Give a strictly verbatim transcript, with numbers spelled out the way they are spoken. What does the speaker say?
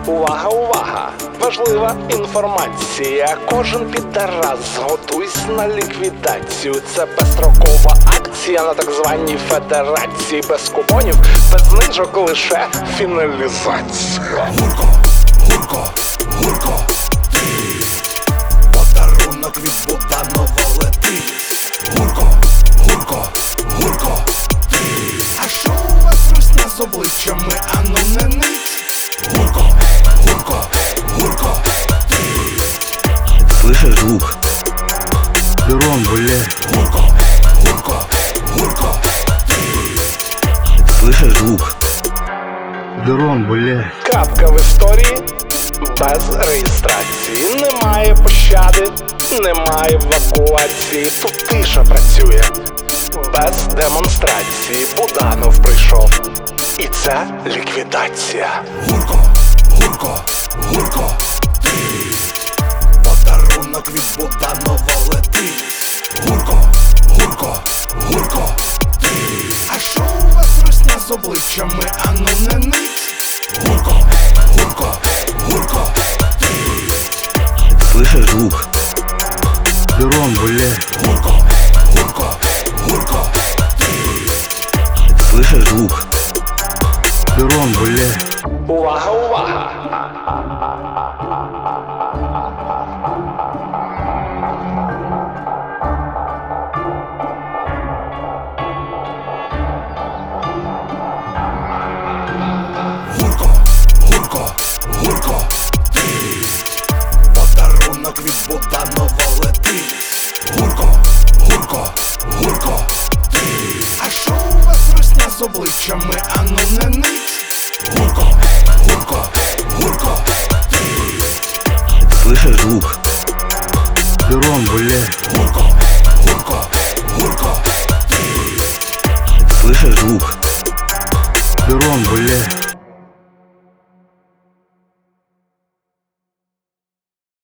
Увага, увага! Важлива інформація. Кожен підарас, готуйсь на ліквідацію. Це безстрокова акція на так званій федерації. Без купонів, без знижок, лише фіналізація. Гурко, гурко, гурко, ти подарунок від Буданова летить. Гурко, гурко, гурко, ти. А що у вас русня з обличчями, ану не нить? Гурко, гурко, гурко, ти. Слышишь звук? Перрон, блядь. Гурко, гурко, гурко, ти. Слышишь звук? Перрон, блядь. Крапка в історії без реєстрації. Немає пощади, немає евакуації. Тут тиша працює без демонстрації. Буданов прийшов, і це ліквідація. Гурко, гурко, гурко, ти. Подарунок від Буданова летить. Гурко, гурко, гурко, ти. А що у вас русня з обличчями, ану не нить? Гурко, гурко, гурко, ти. Слышишь звук? Перрон, блядь. Гурко, гурко, гурко, ти. Слышишь звук? Перрон, блядь. Увага, увага! Гурко, гурко, гурко, ти. Подарунок від Буданова летить. Гурко, гурко, гурко, ти. А що у вас русня з обличчями, ану не нить? Гурко, гурко, гурко, ти. Слышишь звук? Перрон, блядь. Гурко, гурко, гурко, ти. Слышишь звук?